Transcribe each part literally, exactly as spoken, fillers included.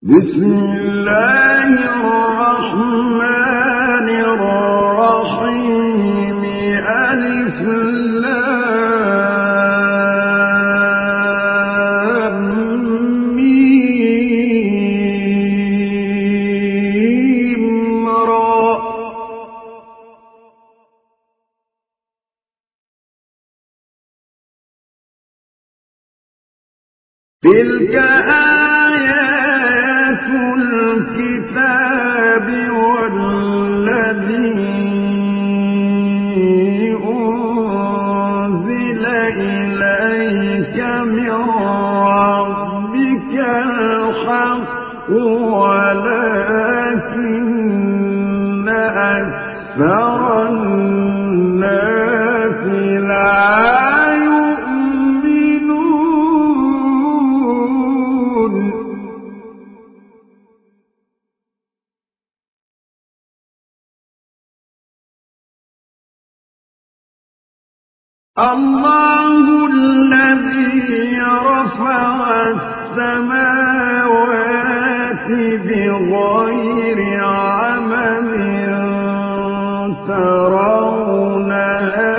بسم الله الرحمن الرحيم ألف لام ميم را تلك آيات الكتاب والذي أنزل إليك من ربك الحق ولكن أكثر الناس لا الله الذي رفع السماوات بغير عمد ترونها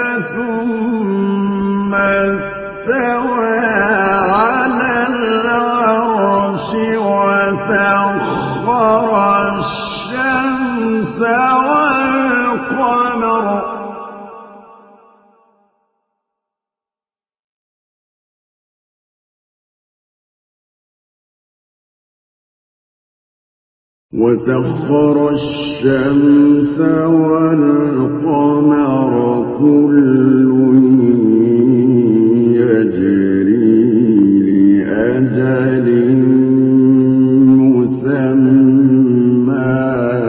ثم استوى على العرش وسخر الشمس والقمر وسخر الشمس والقمر كل يجري لأجل مسمى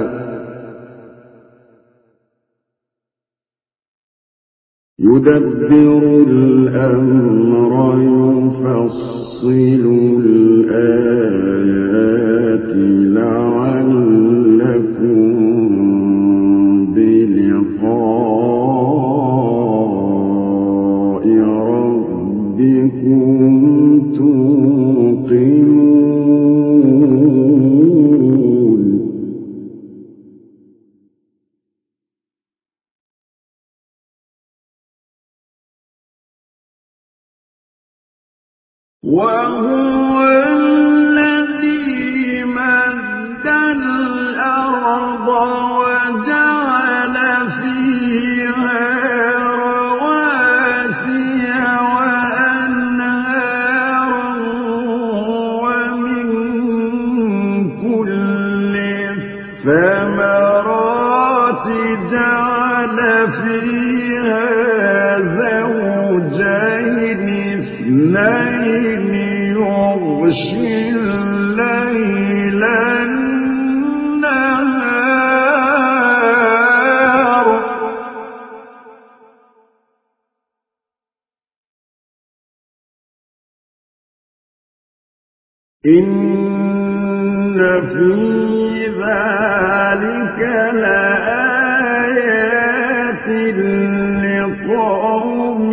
يدبر الأمر يفصل الآيات لعلكم بلقاء ربكم توقنون وهو الذي مد الأرض وجعل فيها رواسي وأنهارا ومن كل الثمرات جعل فيها زوجين اثنين يغشي الليل النهار إن في ذلك لآيات لقوم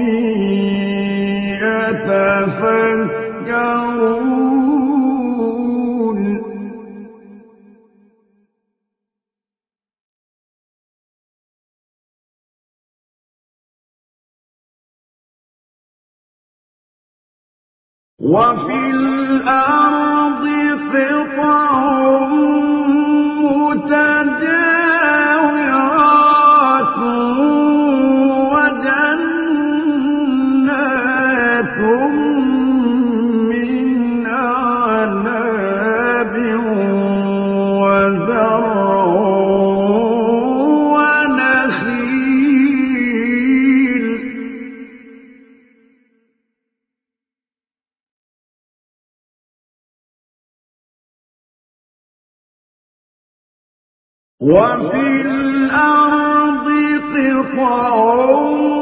يتفكرون وفي الأرض قطع متجاورات وجنات من أعناب وزرع ونخيل وفي الأرض قطع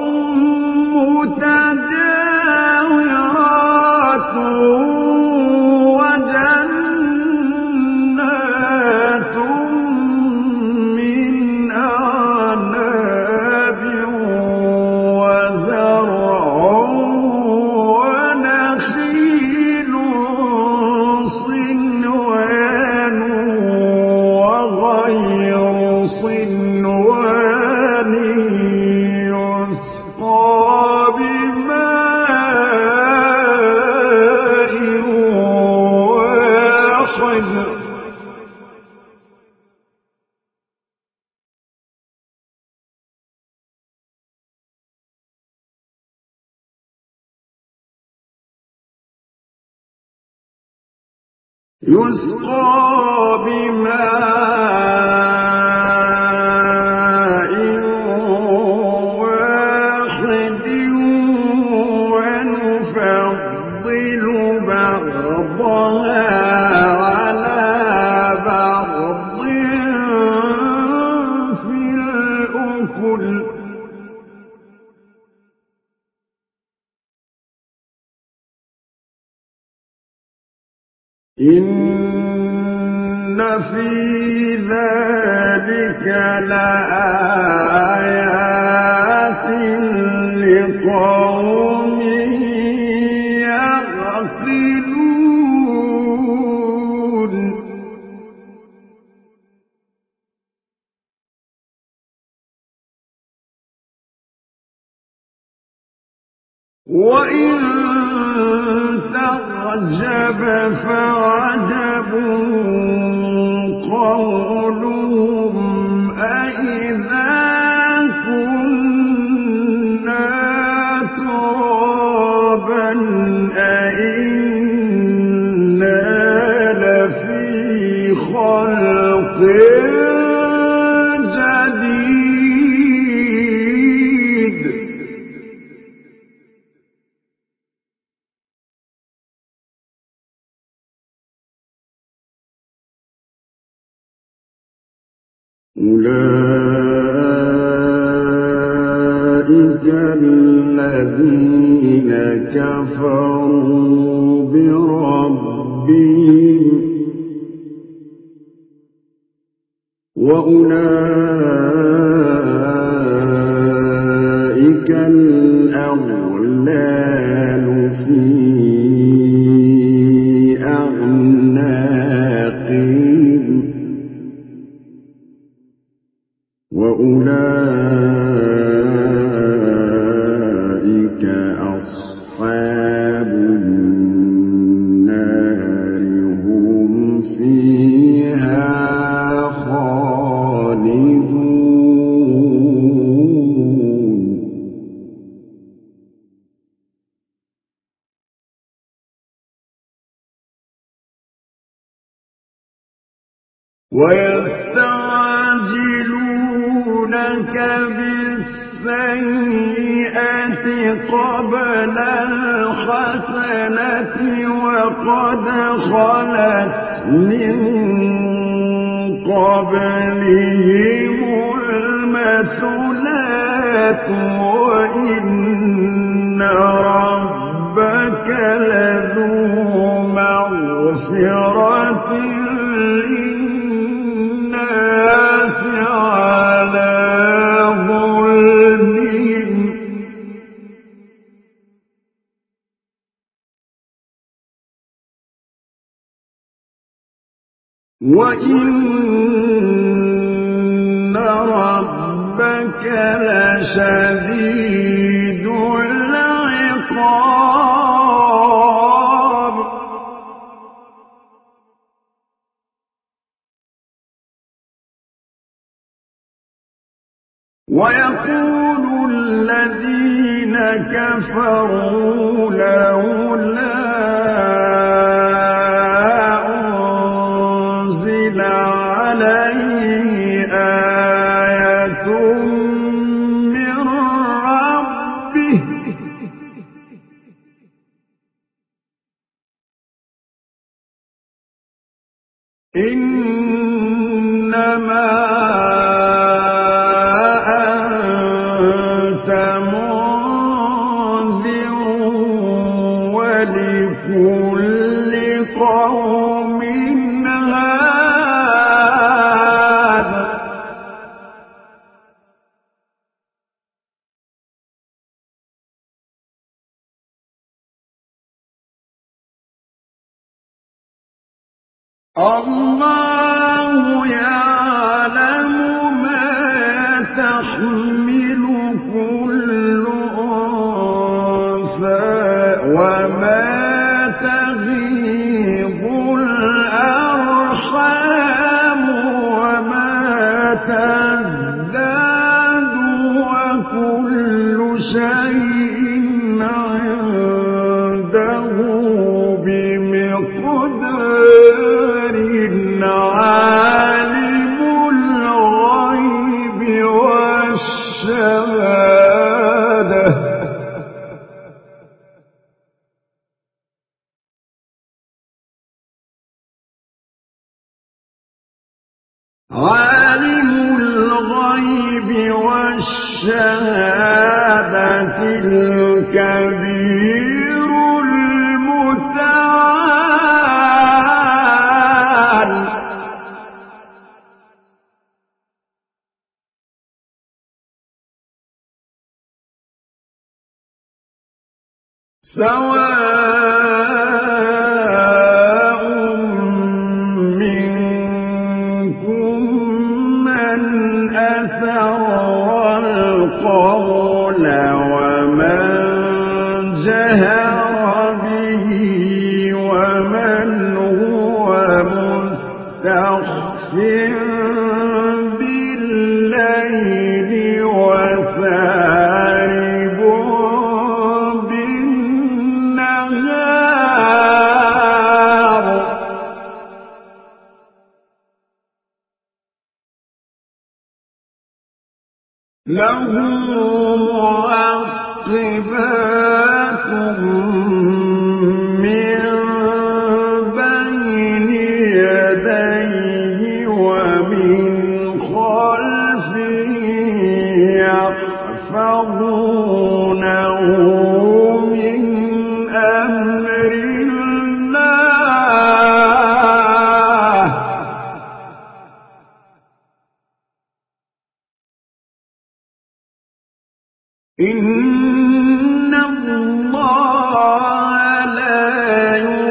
متجاورات وجنات من أعناب وزرع ونخيل صنوان يسقى بماء واحد ونفضل بعضها على بعض في الأكل إن في ذلك لآيات لقوم يعقلون وإن تعجب فعجب قولهم أإذا كنا ترابا أإنا لفي خلق جديد أولئك الذين كفروا بربهم وأولئك الأغلال في أعناقهم وأولئك أصحاب النار هم فيها خالدون ويستعجلونك بالسيئة قبل الحسنة وقد خلت من قبلهم المثلات وإن ربك لذو مغفرة للناس على ظلمهم وإن ربك لشديد العقاب ويقول الذين كفروا لولا أنزل عليه آية من ربه إنما أنت منذر ولكل قوم هاد الله يعلم ما تحمل كل أنثى وما تغيض الأرحام وما تزداد وكل شيء عنده بمقدار عالم الغيب والشهادة عالم الغيب والشهادة الكبير المتعال سواء منكم من أسر القول ومن جهر به ومن هو مستخف بالليل وسارب بالنهار له معقبات من بين يديه ومن خلفه يحفظونه من أمر الله إن الله لا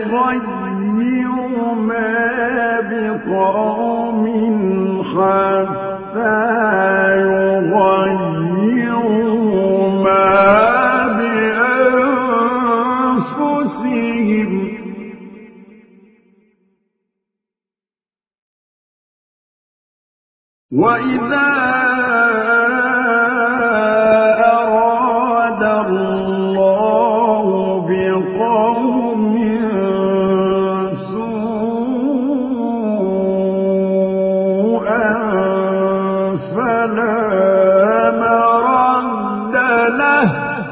يغير ما بقوم حتى يغيروا ما بأنفسهم وإذا أراد الله بقوم سوءا فلا مرد له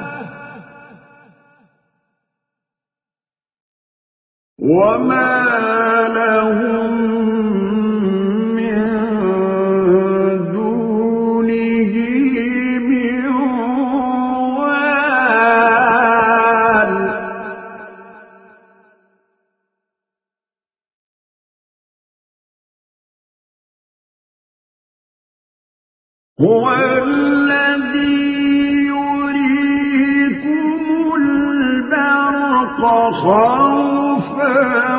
وما لهم من دونه من وال هو الذي يريكم البرق خوفا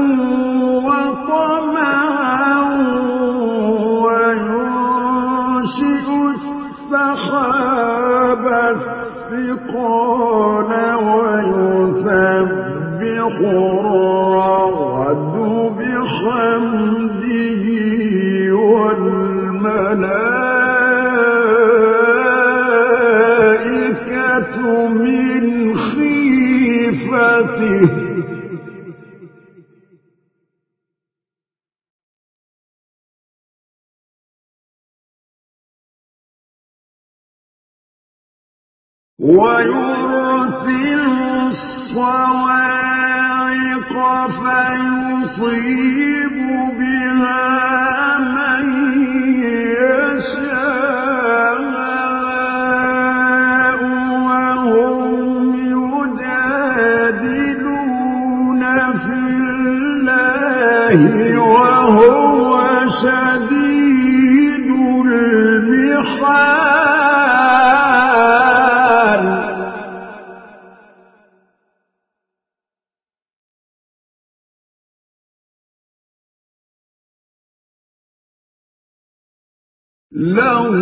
وطمعا وينشئ السحاب الثقال ويسبح الرعد بحمده والملائكة من خيفته ويرسل الصواعق فيصيب بها من يشاء وهم يجادلون في الله وهو شديد المحال له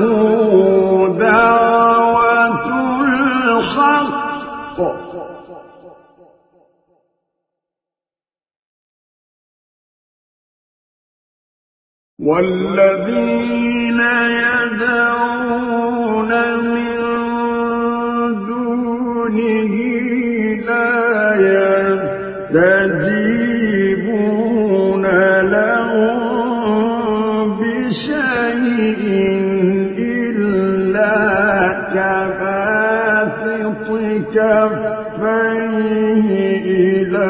دعوة الحق والذين يدعون من دونه لا يستجيبون لهم كفيه إلى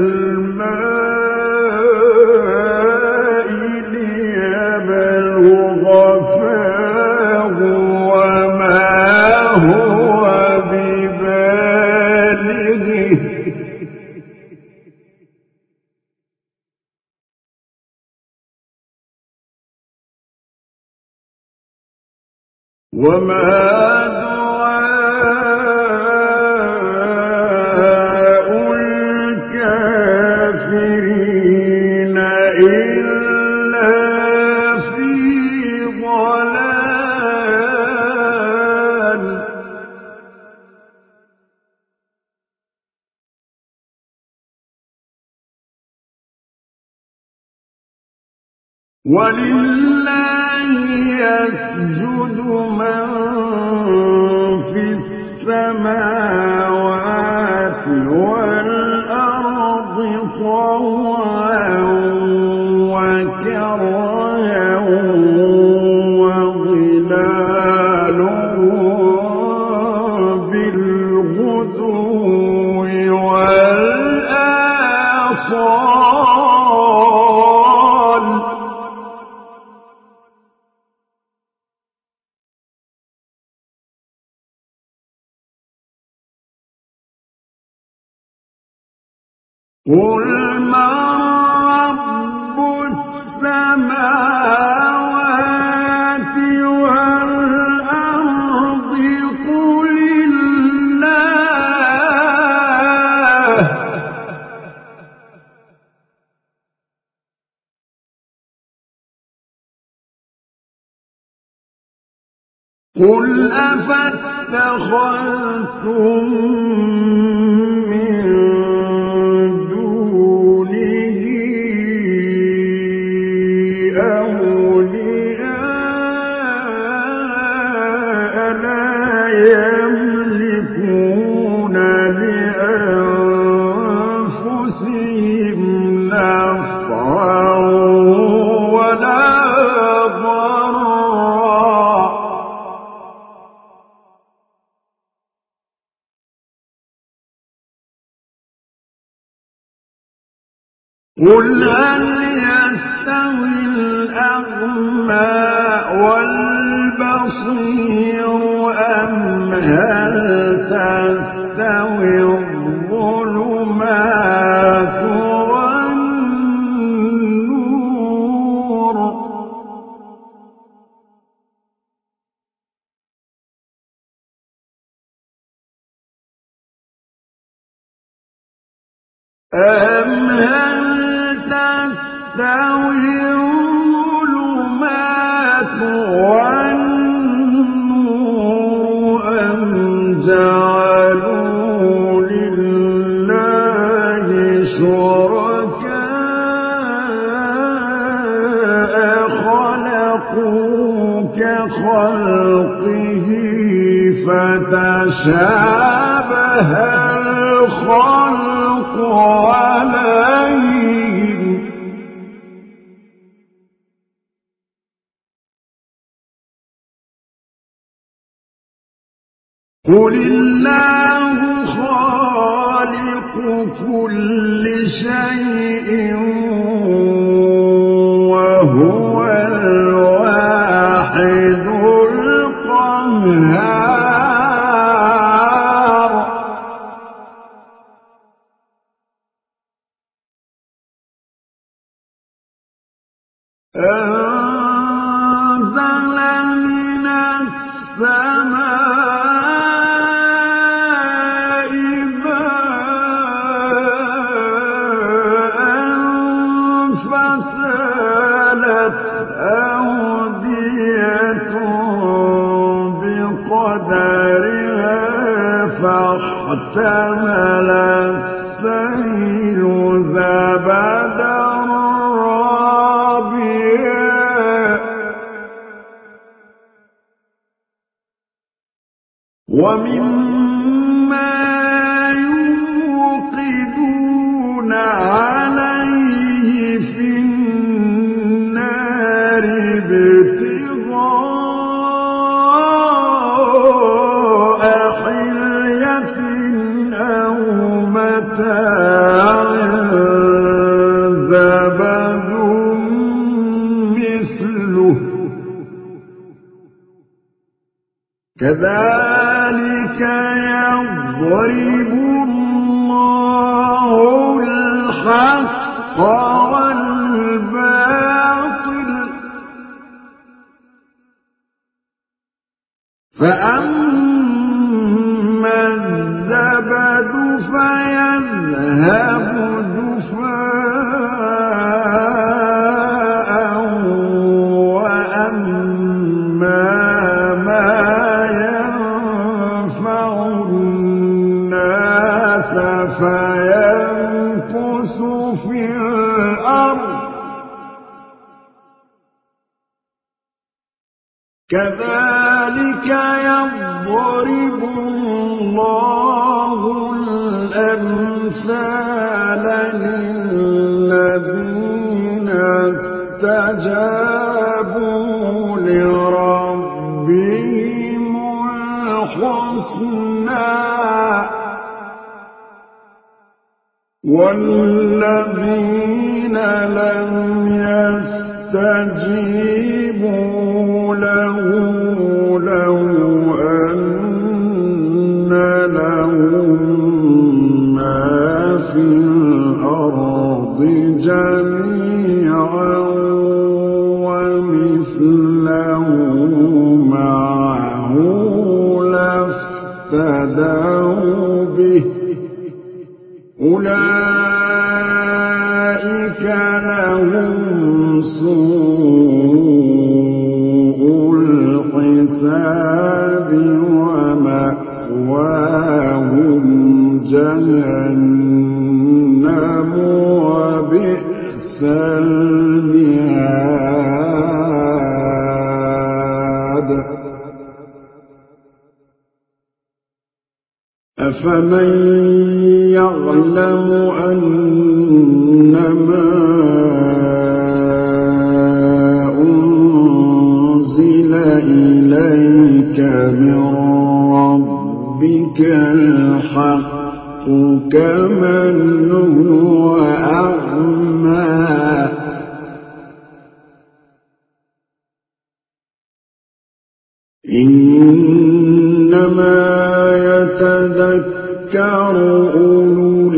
الماء ليبلغ فاه وما هو ببالغه وما دعاء الكافرين إلا في ضلال ولله يسجد من في السماوات والأرض طوعا وكرها وظلالهم بالغدو والآصال قل من رب السماوات والأرض قل الله قل أفاتخذتم من دونه أولياء لا يملكون لأنفسهم نفعا ولا ضرا قل هل يستوي الأعمى والبصير أم هل تستوي الظلمات والنور أم هل تستوي الظلمات والنور أم جعلوا لله شركاء خلقوا كخلقه فتشابه الخلق عليهم قل الله خالق كل شيء وهو الواحد القهار أنزل من السماء ماء فسالت أودية بقدرها فاحتمل السيل زبدا رابيا ومما يوقدون عليه في النار ابتغاء حلية مثله كذلك يضرب الله الحق والباطل فأما الزبد فيذهب جفاء وأما ما ينفع الناس فيمكث في الأرض كذلك يضرب الله الأمثال للذين استجابوا لربهم الحسنى والذين لم يستجيبوا له لو أن لهم ما في الأرض جميعا ومثله معه لافتدوا به أولئك لهم سوء الحساب ومأواهم جهنم وبئس المهاد أفمن يعلم أنما أنزل إليك من ربك الحق كمن هو أعمى إنما يتذكر أولو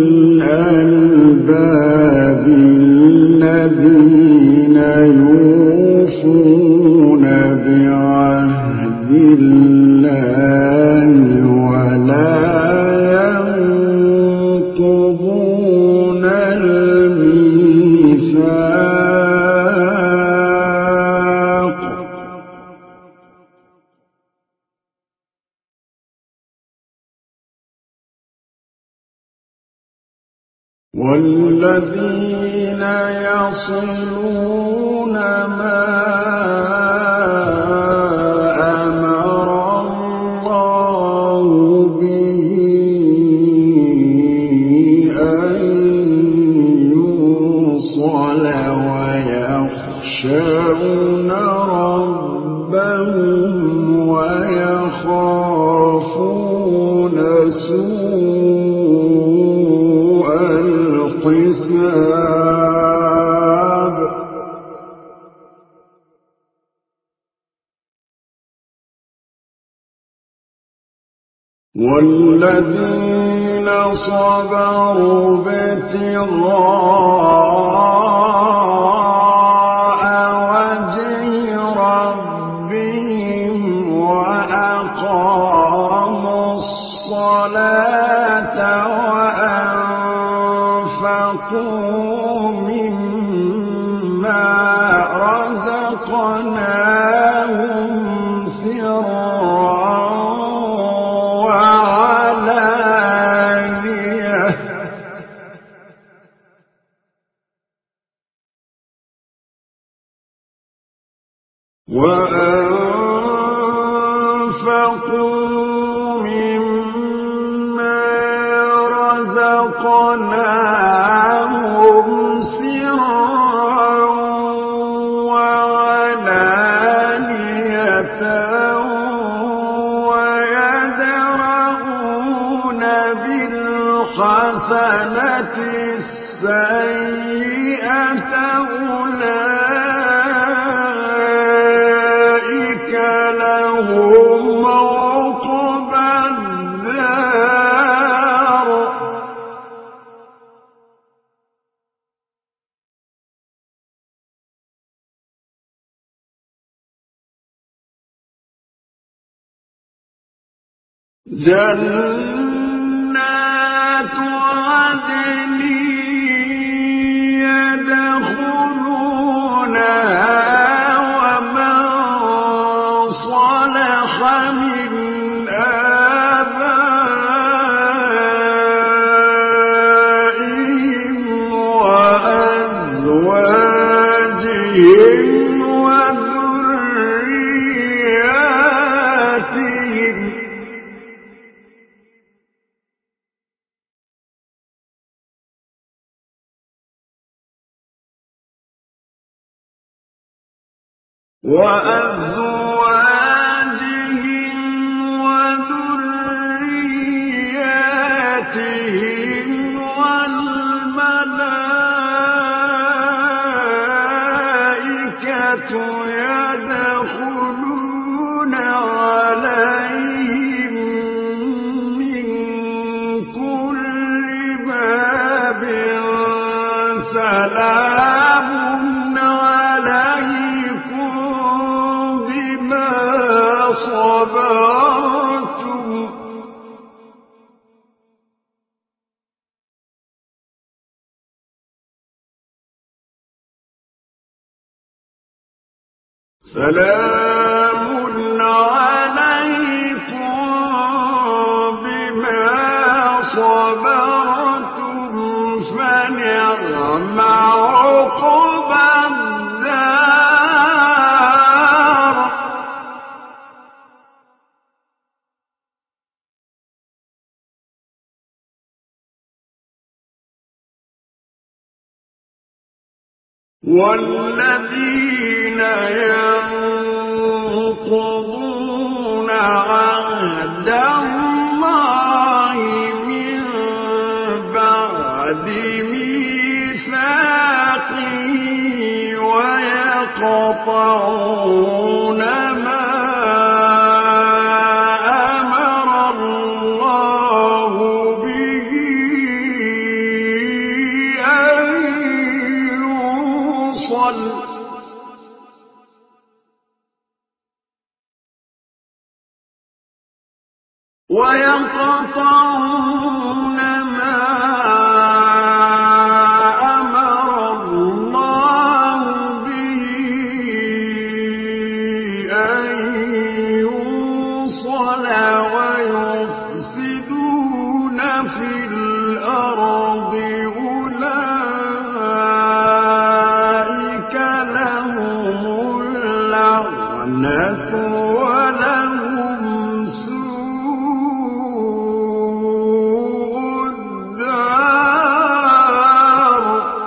الألباب الذين يوفون بعهد الله ولا ينقضون الميثاق والذين يصلون ما أمر الله به أن يوصل ويخشون ربهم ويخافون سوء الحساب والذين صبروا ابتغاء وجه ربهم وأقاموا الصلاة وأنفقوا مما رزقناهم سرا وعلانية وأنفقوا مما رزقناهم سرا وعلانية ويدرؤون بالحسنة السيئة جنات عدن يدخلونها ومن صلح من آبائهم وأزواجهم وذرياتهم وأزواجهم وذرياتهم والملائكة يدخلون عليهم من كل باب سلام عليكم بما صبرتم سلام عليكم بما صبرتم فنعم عقبى الدار والذين ينقضون عهد الله من بعد ميثاقه ويقطعون ما أمر الله به أن يوصل ويقطعون ما أمر الله به أن يوصل ويفسدون في الأرض أولئك لهم اللعنة ولهم سوء الدار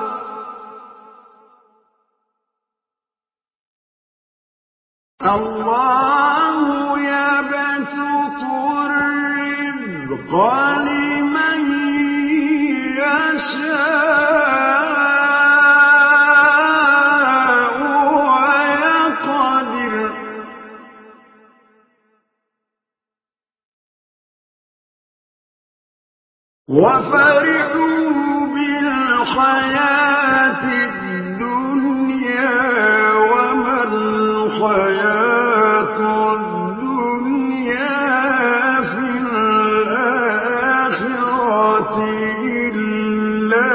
الله يبسط الرزق لمن يشاء ويقدر وفرحوا بالحياة الدنيا وما الحياة الدنيا في الآخرة إلا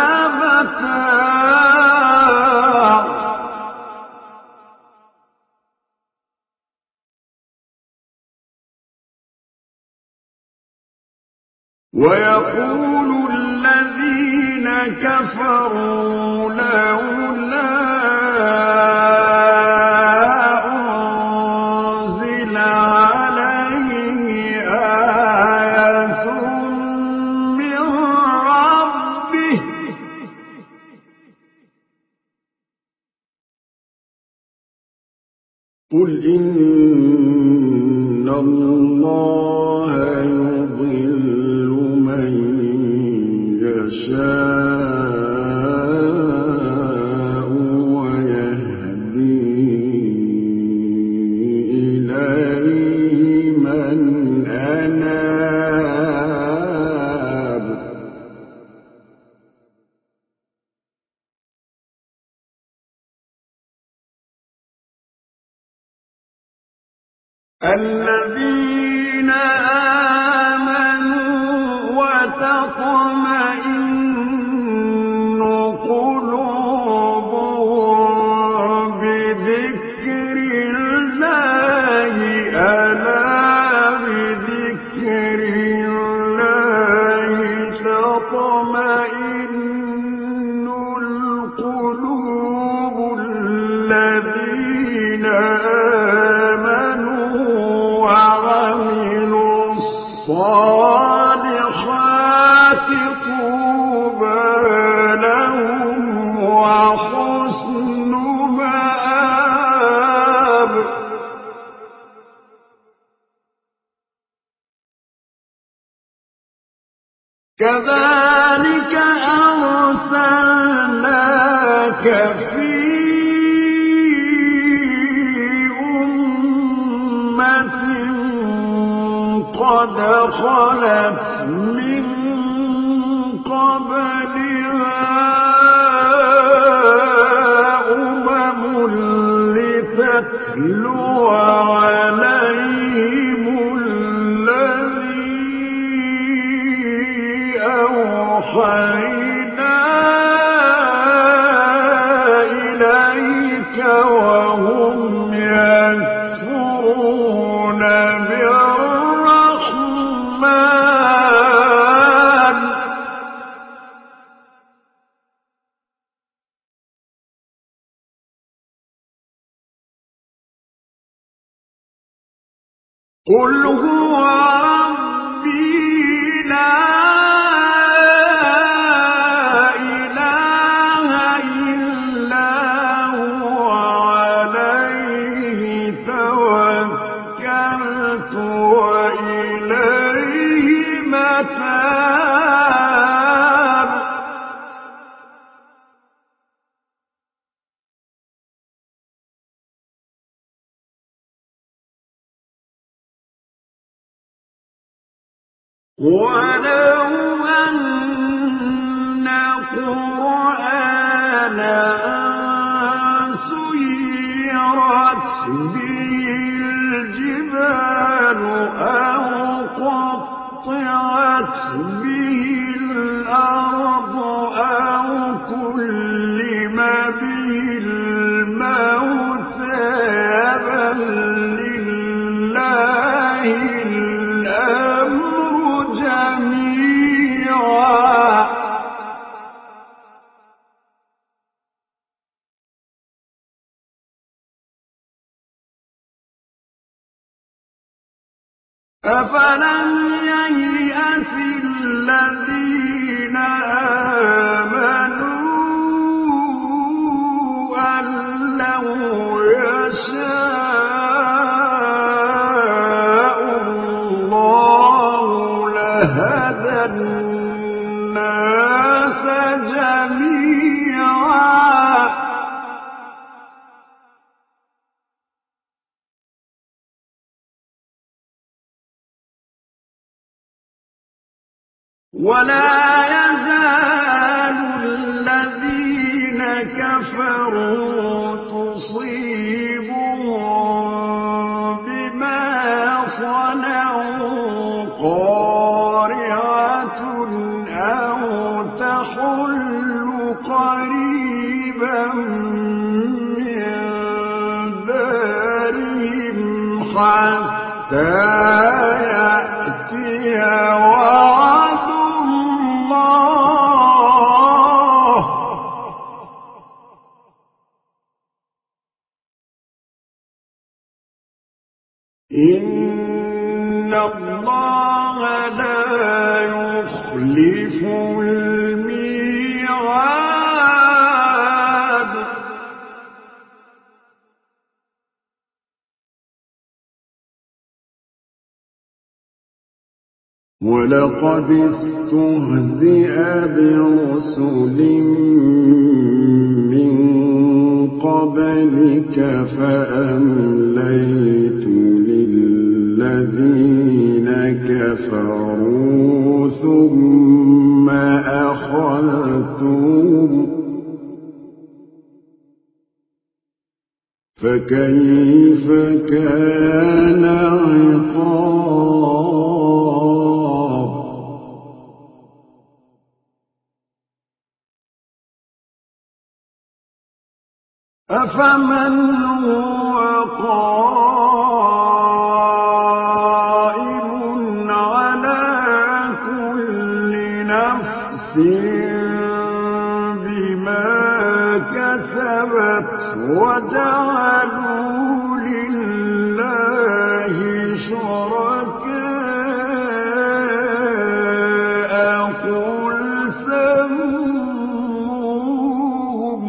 متاع ويقول الذين كفروا لولا أنزل عليه آية من ربه قل إن الله يضل من يشاء ويهدي إليه من أناب الذين للذين آمنوا وعملوا الصالحات طوبى لهم وحسن مآب. كذلك أرسلناك في أمة قد خلت من قبلها أمم لتتلو عليهم أوحينا إليك وهم يكفرون بالرحمن. قل هو ربي لا ولو أن قرآنا سيرت به الجبال أو قطعت به الأرض أو كلم به الموتى بل لله الأمر جميعا أفلم ييأس الذين آمنوا أن لو يشاء الله لهدى الناس جميعا ولا يزال الذين كفروا تصيبهم بما صنعوا قارعة أو تحل قريبا من دارهم حتى يأتي وعد الله إن الله لا يخلف الميعاد. ولقد استهزئ برسل من قبلك فأمليت للذين كفروا ثم أخذتهم فكيف كان عقاب. أفمن هو قائم على كل نفس بما كسبت وجعلوا لله شركاء قل سموهم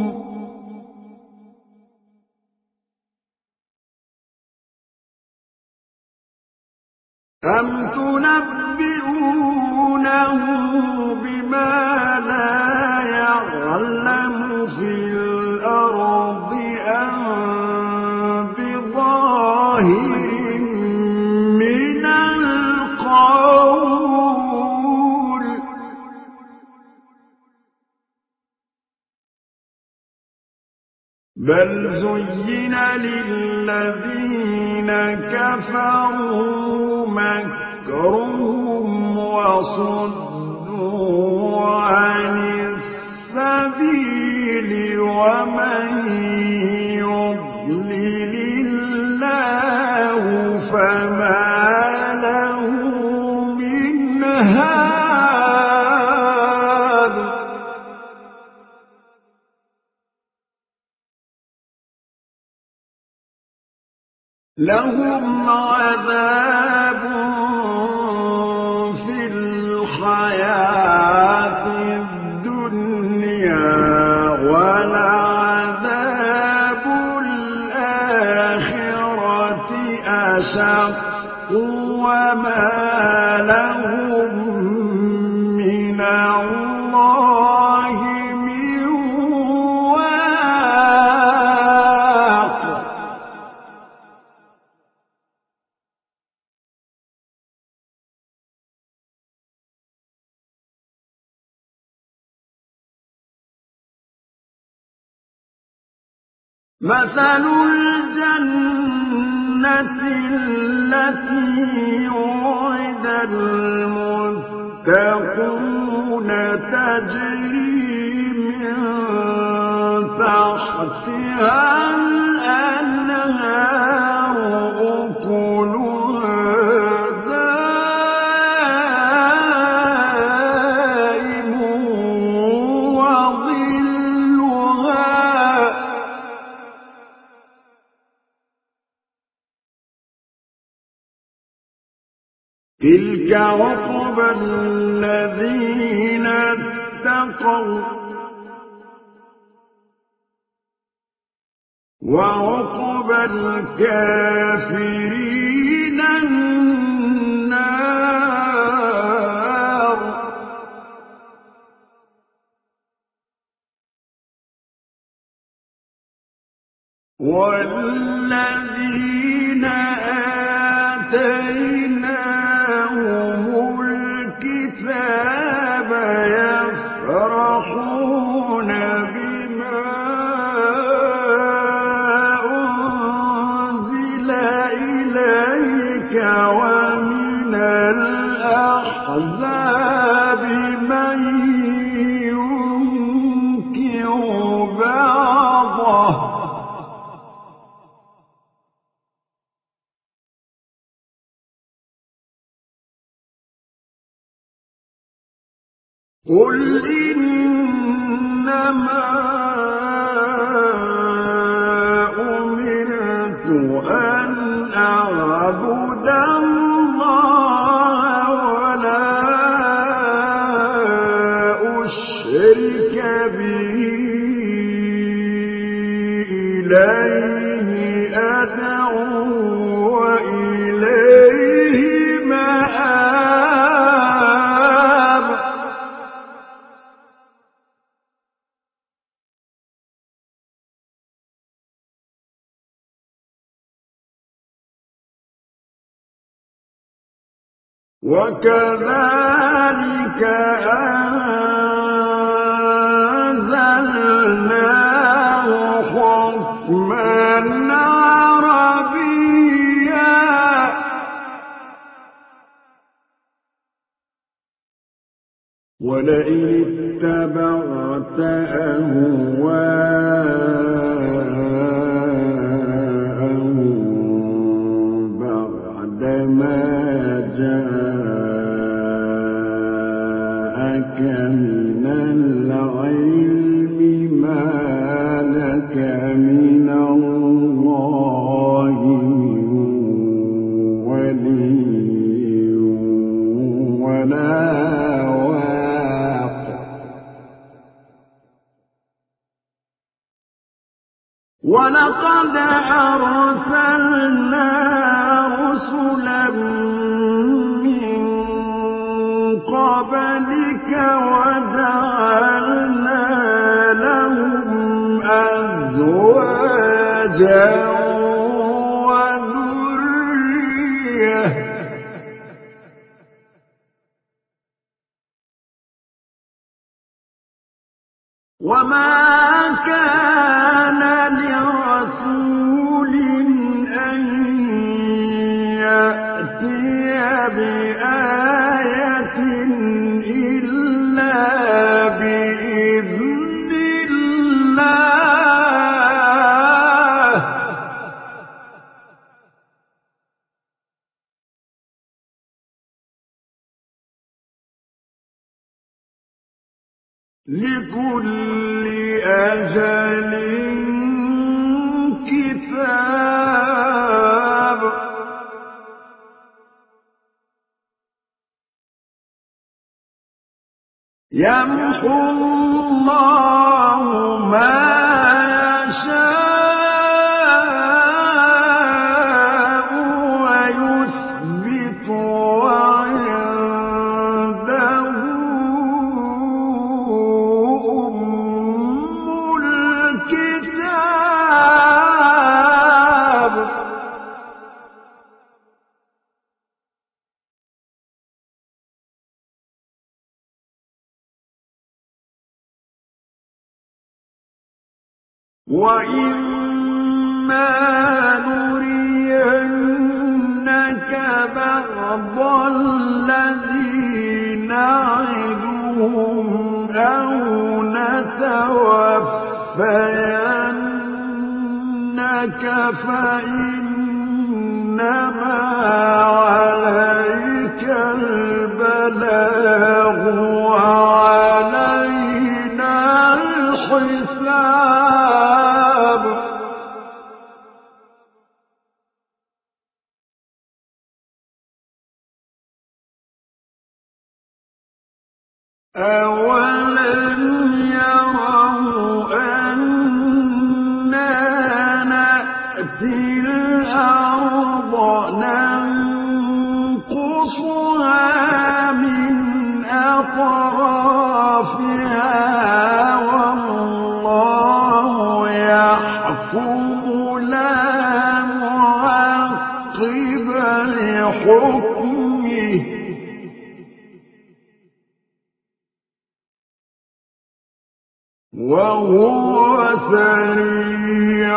أم تنبئونه بما لا يعلم في الأرض أم بظاهر من القول بل زين للذين كفروا مكرهم وصدوا عن السبيل ومن يضلل الله فما له من هاد لهم عذاب في الحياة الدنيا ولعذاب الآخرة أشق وما لهم من الله من واق مثل الجنة التي وعد المتقون تجري من تحتها الأنهار أكلها دائم وظلها تلك عقبى الذين اتقوا وعقبى الكافرين النار والذين آتيناهم الكتاب يفرحون بما أنزل إليك ومن الأحزاب من ينكر بعضه قل إنما أمرت أن أعبد الله ولا أشرك به إليه أدعو وإليه مآب وكذلك أنزلناه حكما عربيا ولئن اتبعت أهواءهم بعدما جاءك من العلم ما لك من الله من ولي ولا واق ولقد أرسلنا رسلا من قبلك وجعلنا لهم أزواجا وذرية وما كان لرسول أن يأتي بآية إلا بإذن الله لكل أجل كتاب يمحو الله ما يشاء ويثبت وعنده أم الكتاب وَإِمَّا نُرِيَنَّكَ بَعْضَ الَّذِي نَعِدُهُمْ أَوْ نَتَوَفَّيَنَّكَ فَإِنَّمَا عَلَيْكَ الْبَلَاغُ وَعَلَيْنَا الْحِسَابُ أَوَلَمْ يَرَوْا أَنَّا نَأْتِي الْأَرْضَ نَنقُصُهَا مِنْ أَطْرَافِهَا وَاللَّهُ يَحْكُمُ لَا مُعَقِّبَ لِحُكْمِهِ وَهُوَ سَرِيعُ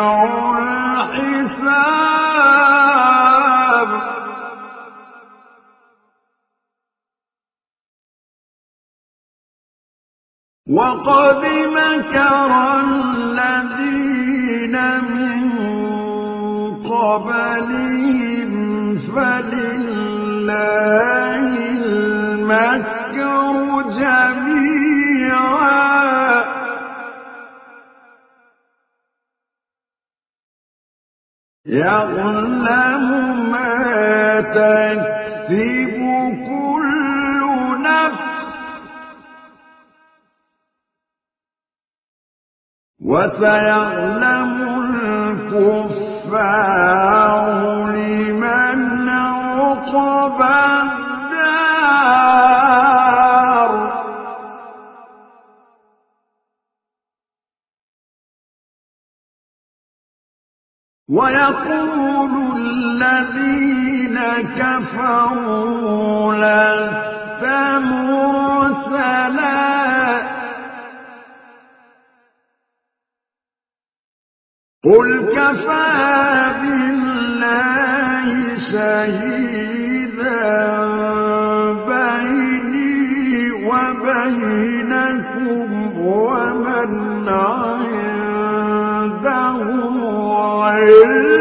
الْحِسَابِ وَقَدْ مَكَرَ الَّذِينَ مِن قَبْلِهِمْ فَلِلَّهِ الْمَكْرُ جَمِيعًا يَعْلَمُ مَا تَكْسِبُ كُلُّ نَفْسٍ وَسَيَعْلَمُ الْكُفَّارُ لِمَنْ عُقْبَى الدَّارِ وَيَقُولُ الَّذِينَ كَفَرُوا لَسْتَ مُرْسَلًا قُلْ كَفَىٰ بِاللَّهِ شَهِيدًا بَيْنِي وَبَيْنَكُمْ وَمَنْ عِندَهُ عِلْمٌ